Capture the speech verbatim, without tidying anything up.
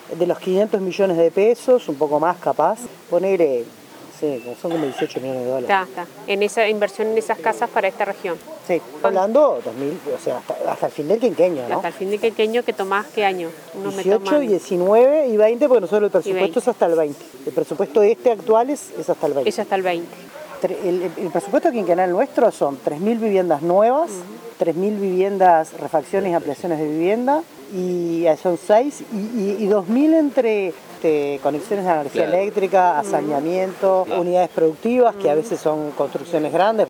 de los quinientos millones de pesos, un poco más capaz, poner, sí, son como dieciocho millones de dólares. Está, está. En esa inversión en esas casas para esta región. Sí, hablando dos mil, o sea, hasta, hasta el fin del quinquenio, ¿no? Hasta el fin del quinquenio, que tomás, ¿qué año? Unos me dieciocho, toman... diecinueve y veinte, porque nosotros el presupuesto es hasta el veinte. El presupuesto este actual es, es hasta el veinte. Es hasta el veinte. El, el, el presupuesto quinquenal nuestro son tres mil viviendas nuevas, uh-huh. tres mil viviendas, refacciones y ampliaciones de vivienda, y son seis, y, y, y dos mil entre este, conexiones de energía claro. eléctrica, uh-huh. saneamiento, uh-huh. unidades productivas, uh-huh. que a veces son construcciones grandes.